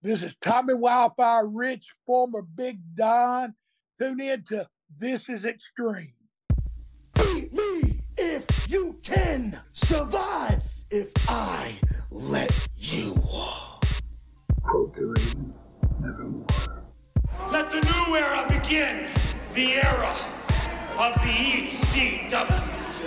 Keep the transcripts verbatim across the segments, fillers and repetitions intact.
This is Tommy Wildfire Rich, former Big Don. Tune in to This Is Extreme. Beat me if you can. Survive if I let you. Filtering nevermore. Let the new era begin. The era of the E C W.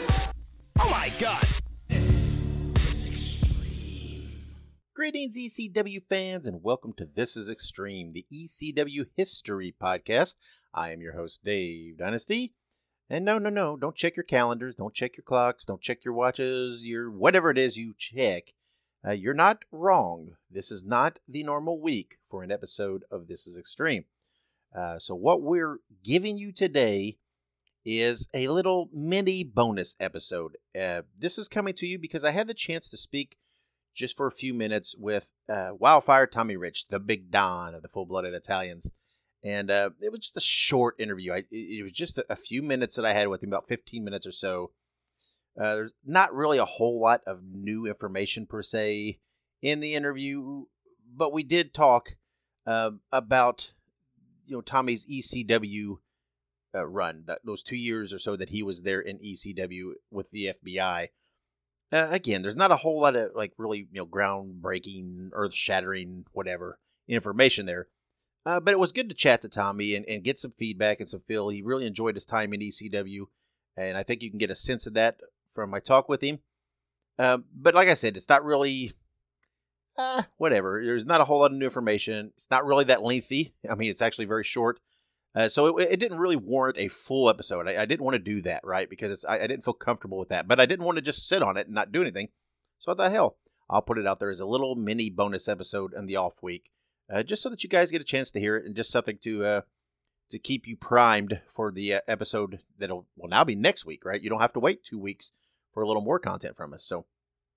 Oh my God. This is extreme. Greetings, E C W fans, and welcome to This is Extreme, the E C W history podcast. I am your host, Dave Dynasty. And no, no, no, don't check your calendars, don't check your clocks, don't check your watches, your whatever it is you check. Uh, you're not wrong. This is not the normal week for an episode of This is Extreme. Uh, so what we're giving you today is a little mini bonus episode. Uh, this is coming to you because I had the chance to speak just for a few minutes with uh, Wildfire Tommy Rich, the Big Don of the Full-Blooded Italians. And uh, it was just a short interview. I, it was just a, a few minutes that I had with him, about fifteen minutes or so. Uh, there's not really a whole lot of new information per se in the interview, but we did talk uh, about you know Tommy's E C W uh, run, that, those two years or so that he was there in E C W with the F B I. Uh, again, there's not a whole lot of like really you know groundbreaking, earth-shattering, whatever information there. Uh, but it was good to chat to Tommy and, and get some feedback and some feel. He really enjoyed his time in E C W, and I think you can get a sense of that from my talk with him. Uh, but like I said, it's not really, uh, whatever. There's not a whole lot of new information. It's not really that lengthy. I mean, it's actually very short. Uh, so it, it didn't really warrant a full episode. I, I didn't want to do that, right? Because it's, I, I didn't feel comfortable with that. But I didn't want to just sit on it and not do anything. So I thought, hell, I'll put it out there as a little mini bonus episode in the off week. Uh, just so that you guys get a chance to hear it and just something to uh, to keep you primed for the uh, episode that'll will now be next week, right? You don't have to wait two weeks for a little more content from us. So,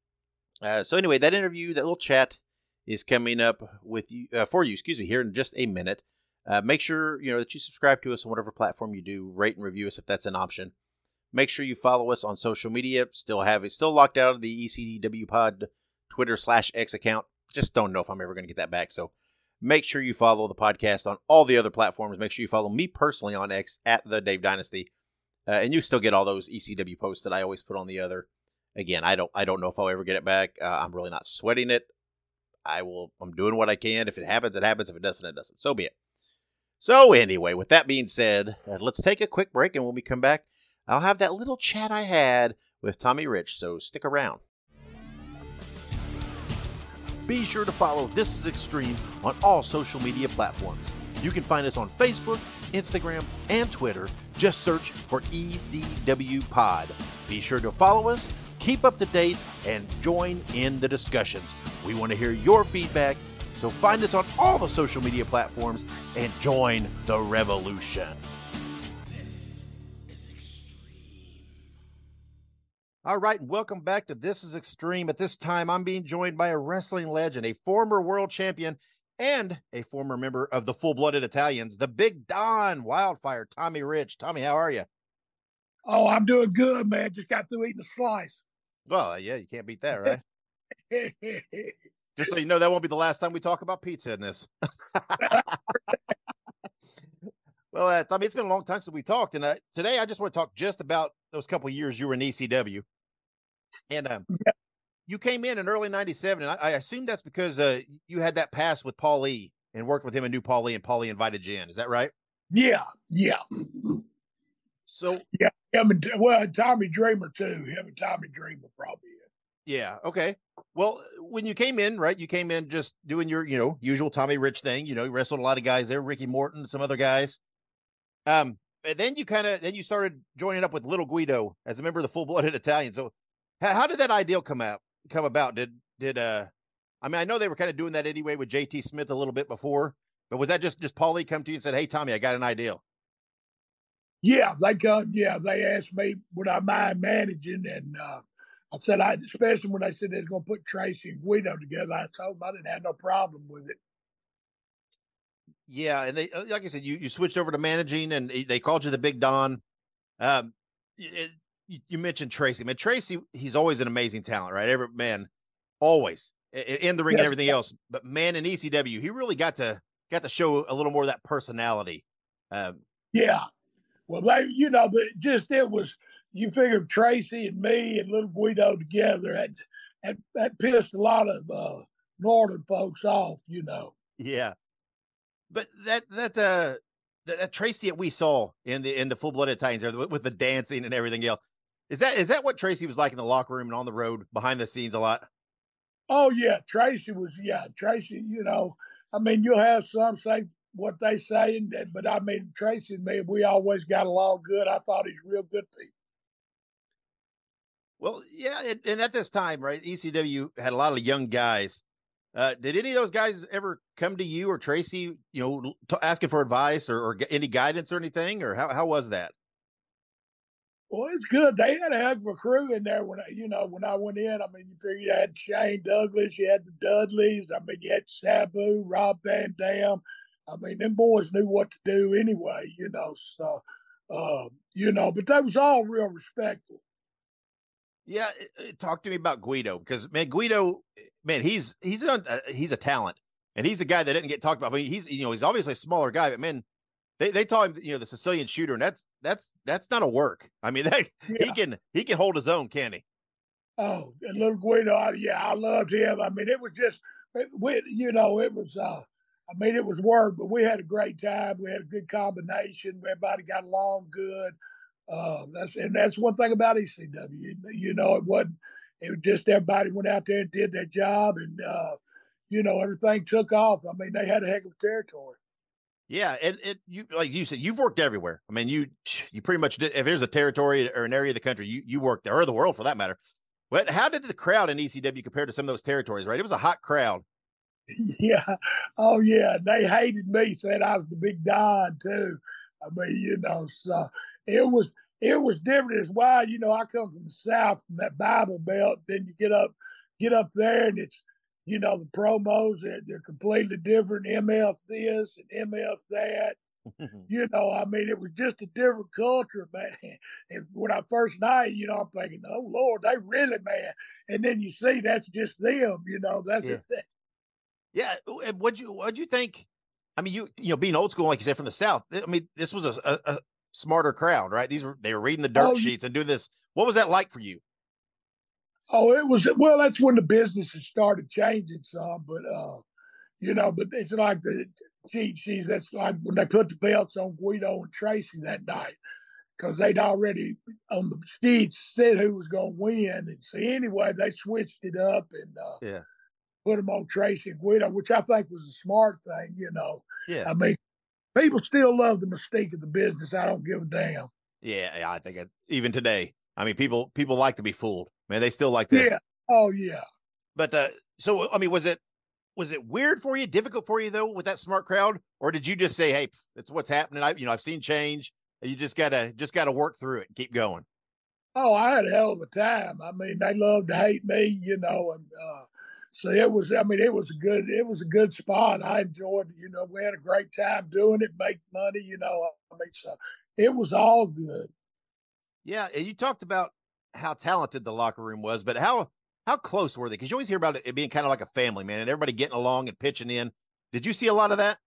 uh, so anyway, that interview, that little chat is coming up with you uh, for you, excuse me, here in just a minute. Uh, make sure you know that you subscribe to us on whatever platform you do. Rate and review us if that's an option. Make sure you follow us on social media. Still have it still locked out of the E C W Pod Twitter slash X account. Just don't know if I'm ever going to get that back. So. Make sure you follow the podcast on all the other platforms. Make sure you follow me personally on X at the Dave Dynasty, uh, and you still get all those E C W posts that I always put on the other. Again, I don't, I don't know if I'll ever get it back. Uh, I'm really not sweating it. I will. I'm doing what I can. If it happens, it happens. If it doesn't, it doesn't. So be it. So anyway, with that being said, uh, let's take a quick break, and when we come back, I'll have that little chat I had with Tommy Rich. So stick around. Be sure to follow This is Extreme on all social media platforms. You can find us on Facebook, Instagram, and Twitter. Just search for E C W Pod. Be sure to follow us, keep up to date, and join in the discussions. We want to hear your feedback, so find us on all the social media platforms and join the revolution. All right, and welcome back to This is Extreme. At this time, I'm being joined by a wrestling legend, a former world champion, and a former member of the Full-Blooded Italians, the Big Don Wildfire, Tommy Rich. Tommy, how are you? Oh, I'm doing good, man. Just got through eating a slice. Well, yeah, you can't beat that, right? Just so you know, that won't be the last time we talk about pizza in this. Well, uh, Tommy, it's been a long time since we talked, and uh, today I just want to talk just about those couple of years you were in E C W. And um, yeah. You came in in early ninety-seven, and I, I assume that's because uh, you had that pass with Paul Lee and worked with him and knew Paul Lee, and Paul Lee invited you in. Is that right? Yeah, yeah. So yeah, him and well, Tommy Dreamer too. Him and Tommy Dreamer probably. Yeah. Okay. Well, when you came in, right, you came in just doing your, you know, usual Tommy Rich thing. You know, you wrestled a lot of guys there, Ricky Morton, some other guys. Um, and then you kind of then you started joining up with Little Guido as a member of the Full-Blooded Italian. So, how, how did that ideal come out? Come about? Did did uh? I mean, I know they were kind of doing that anyway with J T Smith a little bit before, but was that just just Paulie come to you and said, "Hey, Tommy, I got an ideal"? Yeah, they come. Yeah, they asked me would I mind managing, and uh, I said I, especially when they said they was going to put Tracy and Guido together. I told them I didn't have no problem with it. Yeah, and they, like I said, you, you switched over to managing, and they called you the Big Don. Um, it, you mentioned Tracy. Man, Tracy, he's always an amazing talent, right? Every man, always. in the ring Yes. and everything else. But man, in E C W, he really got to got to show a little more of that personality. Um, Yeah. Well, they, you know, but just it was, you figure Tracy and me and little Guido together, that, that, that pissed a lot of uh, northern folks off, you know. yeah, but that that uh that, that Tracy that we saw in the in the Full Blooded Titans there with, with the dancing and everything else, is that is that what Tracy was like in the locker room and on the road behind the scenes a lot? Oh, yeah, Tracy was, yeah, Tracy, you know, I mean, you'll have some say what they say, and, but I mean, Tracy and me, we always got along good. I thought he's real good people. Well, yeah, and, and at this time, right, E C W had a lot of young guys. Uh, did any of those guys ever come to you or Tracy, you know, t- asking for advice or, or any guidance or anything, or how how was that? Well, it's good. They had a heck of a crew in there when I, you know, when I went in. I mean, you figure you had Shane Douglas, you had the Dudleys. I mean, you had Sabu, Rob Van Dam. I mean, them boys knew what to do anyway, you know. So, uh, you know, but they was all real respectful. Yeah, talk to me about Guido because man, Guido, man, he's he's an, uh, he's a talent, and he's a guy that didn't get talked about. I mean, he's you know he's obviously a smaller guy, but man, they they call him you know the Sicilian shooter, and that's that's that's not a work. I mean, that, Yeah. he can he can hold his own, can he? Oh, and little Guido, I, yeah, I loved him. I mean, it was just, it, we, you know, it was, uh, I mean, it was work, but we had a great time. We had a good combination. Everybody got along good. Uh, that's and that's one thing about E C W. You know, it wasn't. It was just everybody went out there and did their job, and uh, you know, everything took off. I mean, they had a heck of a territory. Yeah, and it you like you said, you've worked everywhere. I mean, you you pretty much did. If there's a territory or an area of the country, you you worked there, or the world for that matter. But how did the crowd in E C W compare to some of those territories? Right, it was a hot crowd. Yeah. Oh, yeah. They hated me, saying I was the big Don too. I mean, you know, so it was it was different. It's why, you know, I come from the South, from that Bible Belt. Then you get up, get up there, and it's, you know, the promos, they're, they're completely different. M F this and M F that. You know, I mean, it was just a different culture, man. And when I first night, you know, I'm thinking, oh Lord, they really mad. And then you see that's just them, you know, that's Yeah. it. Yeah, and what'd you what'd you think? I mean, you you know, being old school, like you said, from the South. I mean, this was a, a, a smarter crowd, right? These were they were reading the dirt Oh, sheets and doing this. What was that like for you? Oh, it was, well, that's when the business had started changing some, but, uh, you know, but it's like the cheat sheets. That's like when they put the belts on Guido and Tracy that night, because they'd already on the sheets said who was going to win. And so anyway, they switched it up and uh, Yeah, put them on Tracy and Guido, which I think was a smart thing, you know. yeah, I mean, people still love the mystique of the business. I don't give a damn. yeah. yeah I think it's, even today, I mean, people people like to be fooled. Man, they still like to. Yeah. Oh, yeah. But uh, so I mean, was it was it weird for you, difficult for you though, with that smart crowd, or did you just say, "Hey, it's what's happening"? I, you know, I've seen change. You just gotta just gotta work through it and keep going. Oh, I had a hell of a time. I mean, they loved to hate me, you know, and uh, so it was. I mean, it was a good. It was a good spot. I enjoyed it. You know, we had a great time doing it, make money. You know, I mean, so it was all good. Yeah, and you talked about how talented the locker room was, but how how close were they? Because you always hear about it being kind of like a family, man, and everybody getting along and pitching in. Did you see a lot of that?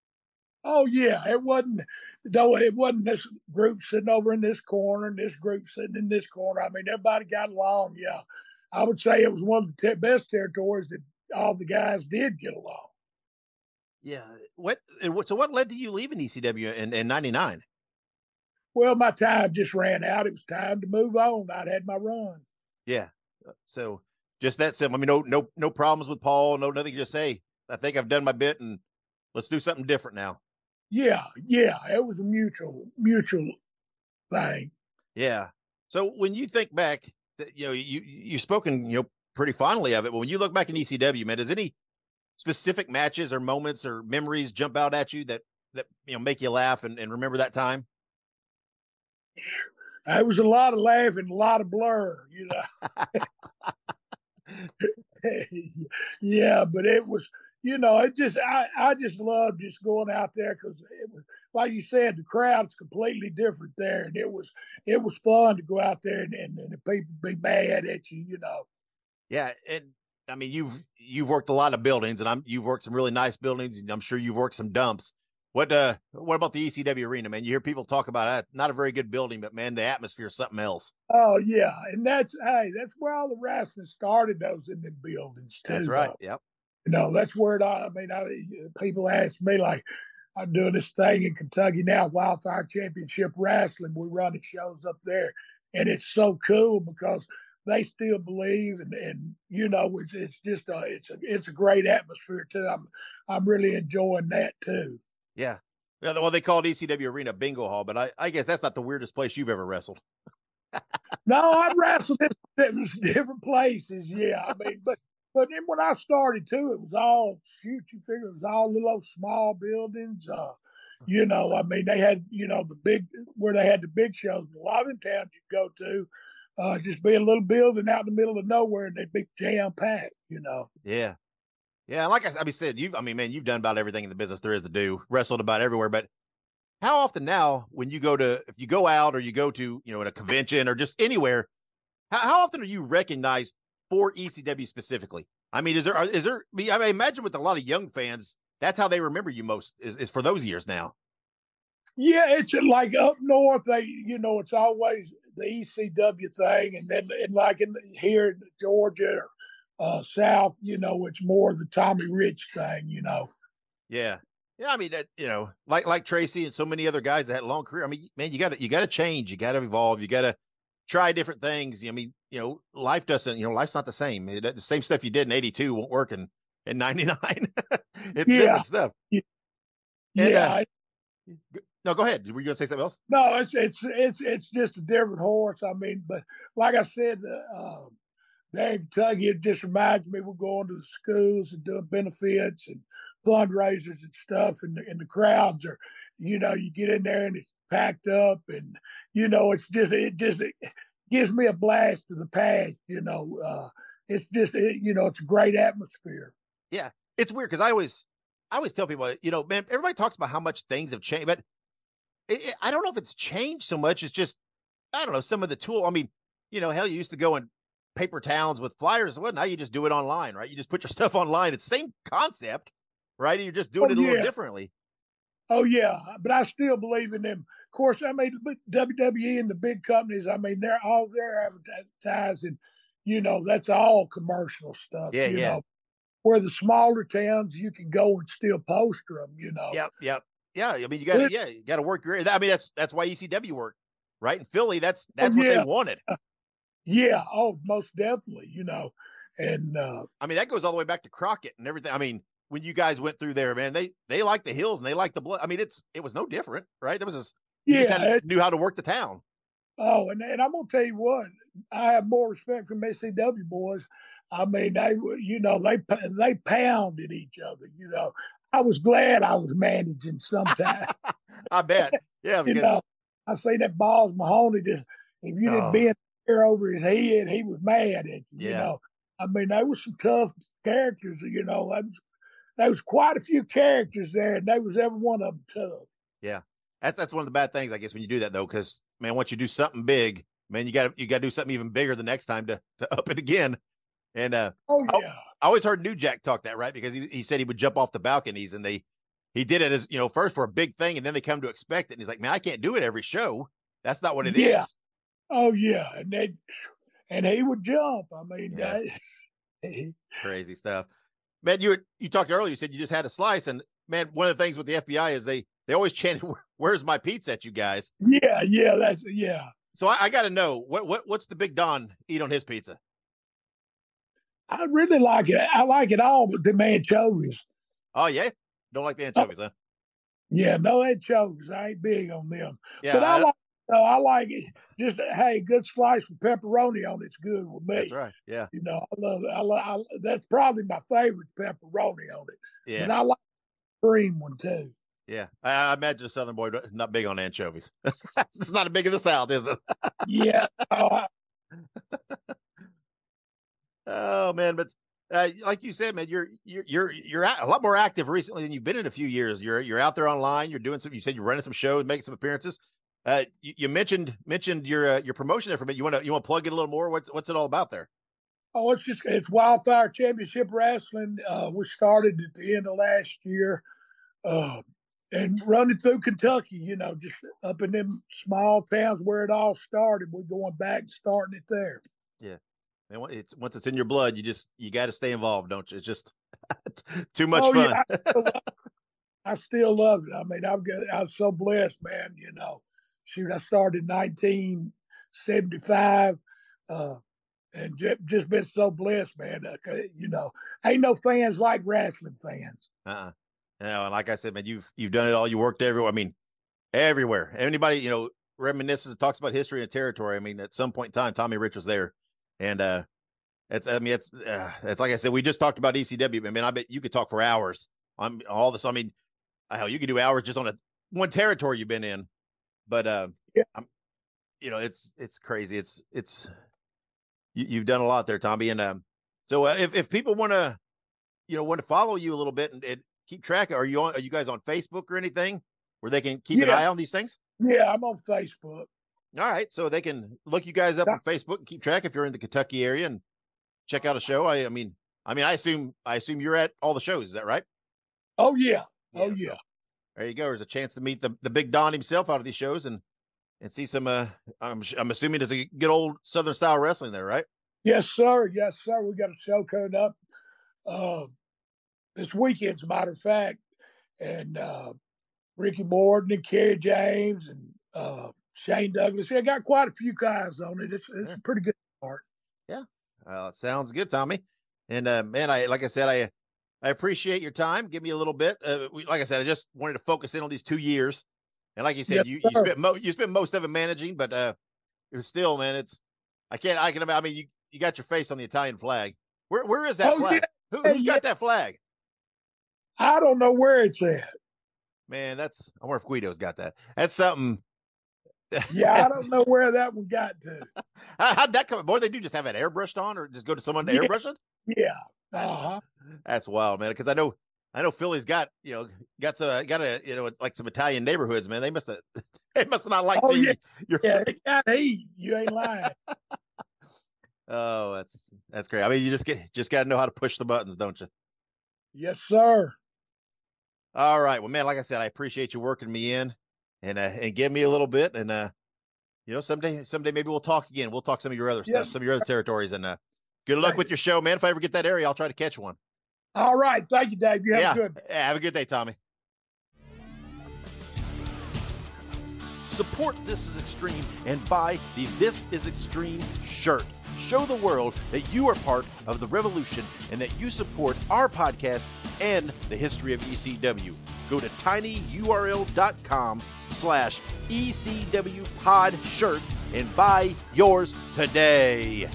Oh yeah, it wasn't. No, it wasn't this group sitting over in this corner and this group sitting in this corner. I mean, everybody got along. Yeah, I would say it was one of the te- best territories that all the guys did get along. Yeah. What? and what- So what led to you leaving E C W in in ninety-nine? Well, my time just ran out. It was time to move on. I'd had my run. Yeah. Uh, So just that simple. I mean, no no no problems with Paul. No nothing. Just say, I think I've done my bit, and let's do something different now. Yeah, yeah, it was a mutual mutual thing. Yeah. So when you think back, that, you know, you you've spoken, you know, pretty fondly of it. But when you look back in E C W, man, does any specific matches or moments or memories jump out at you that that you know make you laugh and, and remember that time? There was a lot of laughing, a lot of blur, you know. Yeah, but it was, you know, it just I I just loved just going out there because it was like you said, the crowd's completely different there, and it was it was fun to go out there and, and, and the people be mad at you, you know. Yeah, and I mean, you've you've worked a lot of buildings, and I'm you've worked some really nice buildings, and I'm sure you've worked some dumps. What uh, what about the E C W arena, man? You hear people talk about that. Not a very good building, but man, the atmosphere is something else. Oh yeah, and that's hey, that's where all the wrestling started. Those in the buildings too. That's right. Though. Yep. You know, that's where it. I mean, I, people ask me like, I'm doing this thing in Kentucky now, Wildfire Championship Wrestling. We're running shows up there, and it's so cool because they still believe, and, and you know, it's, it's just a it's a it's a great atmosphere too. I'm I'm really enjoying that too. Yeah. Yeah, well, they call it E C W Arena Bingo Hall, but I, I guess that's not the weirdest place you've ever wrestled. No, I've wrestled in different places. Yeah, I mean, but but then when I started too, it was all shoot. You figure it was all little small buildings. Uh, you know, I mean, they had you know the big where they had the big shows. A lot of them towns you go to, uh, just be a little building out in the middle of nowhere, and they'd be jam packed. You know. Yeah. Yeah, like I, I mean, said, you've, I mean, man, you've done about everything in the business there is to do, wrestled about everywhere. But how often now, when you go to, if you go out or you go to, you know, at a convention or just anywhere, how, how often are you recognized for E C W specifically? I mean, is there, is there, I, mean, I imagine with a lot of young fans, that's how they remember you most is, is for those years now. Yeah, it's like up north, they, you know, it's always the E C W thing. And then, and like in here in Georgia or, Uh, South, you know, it's more the Tommy Rich thing, you know. Yeah, yeah. I mean, that, you know, like like Tracy and so many other guys that had a long career. I mean, man, you got to you got to change. You got to evolve. You got to try different things. I mean, you know, life doesn't. You know, life's not the same. It, the same stuff you did in eighty-two won't work in in ninety-nine. It's yeah. different stuff. Yeah. And, yeah uh, I, no, go ahead. Were you gonna say something else? no, it's it's it's it's just a different horse. I mean, but like I said, the. Uh, There in Kentucky, it just reminds me we're going to the schools and doing benefits and fundraisers and stuff, and the, and the crowds are, you know, you get in there and it's packed up, and you know, it's just it just it gives me a blast to the past. You know, uh, it's just it, you know, it's a great atmosphere. Yeah, it's weird because I always I always tell people, you know, man, everybody talks about how much things have changed, but it, it, I don't know if it's changed so much. It's just I don't know some of the tool. I mean, you know, hell, you used to go and paper towns with flyers. Well, now you just do it online, right? You just put your stuff online. It's the same concept, right? And you're just doing Oh, it a little yeah. differently. Oh yeah, but I still believe in them. Of course, I mean W W E and the big companies. I mean, they're all they're advertising. You know, that's all commercial stuff. Yeah, you yeah. know, where the smaller towns you can go and still poster them. You know. Yep, yep. Yeah, I mean, you got to, yeah, you got to work your, I mean, that's, that's why E C W worked, right? In Philly, that's, that's Oh, what yeah. they wanted. Yeah. Oh, most definitely. You know, and uh, I mean, that goes all the way back to Crockett and everything. I mean, when you guys went through there, man, they, they like the hills and they like the blood. I mean, it's, it was no different, right? There was this, you just yeah. had, it- knew how to work the town. oh, and and I'm gonna tell you what, I have more respect for S C W boys. I mean, they were- you know they they pounded each other. You know, I was glad I was managing sometimes. I bet. Yeah. you Because, know, I see that Balls Mahoney just if you Oh. didn't bend hair over his head, he was mad at you. You Yeah. know, I mean, there was some tough characters. You know, there was, there was quite a few characters there, and they was every one of them tough. yeah, that's, that's one of the bad things, I guess, when you do that though. Cause man, once you do something big, man, you got to, you got to do something even bigger the next time to, to up it again. And, uh, Oh Oh. yeah, I always heard New Jack talk that, right? Because he, he said he would jump off the balconies and they, he did it as, you know, first for a big thing. And then they come to expect it. And he's like, man, I can't do it every show. That's not what it is. Yeah. oh yeah, and they and he would jump. I mean, Yeah. they- Crazy stuff, man. You, were- you talked earlier, you said you just had a slice, and man, one of the things with the F B I is they, they always chanted, where's my pizza at you guys? yeah, yeah, that's yeah. So I, I got to know what, what, what's the Big Don eat on his pizza? I really like it. I like it all, but the anchovies. Oh yeah. Don't like the anchovies, huh? Yeah, no anchovies. I ain't big on them. Yeah. but I, I- like uh, I like it. Just hey, good slice with pepperoni on it's good with me. that's right. Yeah. You know, I love it. I, lo- I that's probably my favorite pepperoni on it. Yeah. And I like the cream one too. Yeah. I, I imagine a Southern boy not big on anchovies. It's not a big in the South, is it? Yeah. oh, I- Oh man, but uh, like you said, man, you're you're you're you're a lot more active recently than you've been in a few years. You're you're out there online. You're doing some. You said you're running some shows, making some appearances. Uh, you, you mentioned mentioned your uh, your promotion there for a minute. You want to you want to plug it a little more? What's what's it all about there? Oh, it's just it's Wildfire Championship Wrestling. Uh, we started at the end of last year, uh, and running through Kentucky. You know, just up in them small towns where it all started. We're going back and starting it there. Yeah, and it's once it's in your blood, you just you got to stay involved, don't you? It's just too much oh, fun. Yeah, I, still love, I still love it. I mean, I've got I'm so blessed, man. You know, shoot, I started in nineteen seventy-five. Uh, And just been so blessed, man. Uh, you know, ain't no fans like wrestling fans. Uh-uh. You know, and like I said, man, you've you've done it all. You worked everywhere. I mean, everywhere. Anybody, you know, reminisces, talks about history and territory. I mean, at some point in time, Tommy Rich was there, and uh, it's. I mean, it's. Uh, it's like I said, we just talked about E C W. I mean, I bet you could talk for hours on all this. I mean, hell, you could do hours just on a one territory you've been in. But uh, yeah, I'm, you know, it's it's crazy. It's it's. You, you've done a lot there, Tommy. And um, so uh, if, if people want to, you know, want to follow you a little bit and, and keep track, are you on, are you guys on Facebook or anything where they can keep yeah. an eye on these things? Yeah, I'm on Facebook. All right. So they can look you guys up yeah. on Facebook and keep track if you're in the Kentucky area and check out a show. I, I mean, I mean, I assume, I assume you're at all the shows. Is that right? Oh yeah. Oh yeah. yeah. So there you go. There's a chance to meet the, the big Don himself out of these shows and, and see some, uh, I'm, I'm assuming there's a good old Southern style wrestling there, right? Yes, sir. Yes, sir. We got a show coming up uh, this weekend, as a matter of fact. And uh, Ricky Morton and Kerry James and uh, Shane Douglas. I got quite a few guys on it. It's, it's yeah. a pretty good part. Yeah. Well, it sounds good, Tommy. And uh, man, I like I said, I I appreciate your time. Give me a little bit. Uh, we, like I said, I just wanted to focus in on these two years. And like you said, yes, you, you spent mo- you spent most of it managing, but uh, it was still, man, it's I can't. I can. I mean, you. You got your face on the Italian flag. Where where is that oh, flag? Yeah. Who, who's yeah. got that flag? I don't know where it's at. Man, that's I wonder if Guido's got that. That's something. Yeah, I don't know where that one got to. How, how'd that come? Boy, they do just have it airbrushed on, or just go to someone to yeah. airbrush it? Yeah, uh-huh. that's, that's wild, man. Because I know I know Philly's got you know got some got a you know like some Italian neighborhoods, man. They must have they must have not liked oh, seeing yeah. your yeah, they got heat. You ain't lying. Oh, that's that's great. I mean, you just get just got to know how to push the buttons, don't you? Yes, sir. All right. Well, man, like I said, I appreciate you working me in and uh, and give me a little bit. And uh, you know, someday, someday maybe we'll talk again. We'll talk some of your other yes. stuff, some of your other territories. And uh, good luck Thank with your show, man. If I ever get that area, I'll try to catch one. All right. Thank you, Dave. You have yeah. a good. Yeah, have a good day, Tommy. Support This Is Extreme and buy the This Is Extreme shirt. Show the world that you are part of the revolution and that you support our podcast and the history of E C W. Go to tinyurl.com slash ECW pod shirt and buy yours today.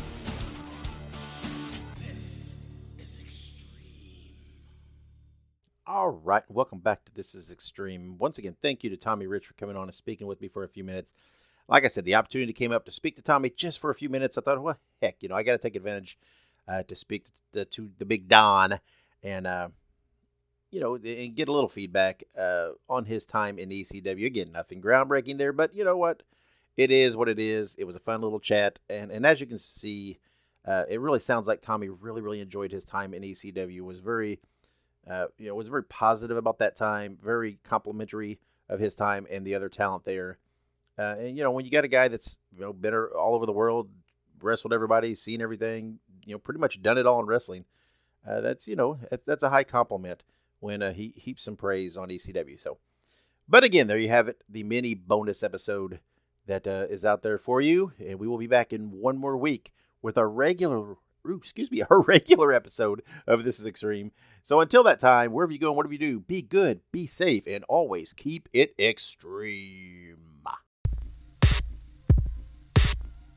This is Extreme. All right. Welcome back to This Is Extreme. Once again, thank you to Tommy Rich for coming on and speaking with me for a few minutes. Like I said, the opportunity came up to speak to Tommy just for a few minutes. I thought, well, heck, you know, I got to take advantage uh, to speak to the, to the big Don and, uh, you know, and get a little feedback uh, on his time in E C W. Again, nothing groundbreaking there, but you know what? It is what it is. It was a fun little chat. And, and as you can see, uh, it really sounds like Tommy really, really enjoyed his time in E C W. Was very, uh, you know, was very positive about that time, very complimentary of his time and the other talent there. Uh, and, you know, when you got a guy that's, you know, been all over the world, wrestled everybody, seen everything, you know, pretty much done it all in wrestling, uh, that's, you know, that's a high compliment when uh, he heaps some praise on E C W. So, but again, there you have it, the mini bonus episode that uh, is out there for you. And we will be back in one more week with our regular, ooh, excuse me, our regular episode of This Is Extreme. So until that time, wherever you go and whatever you do, be good, be safe, and always keep it extreme.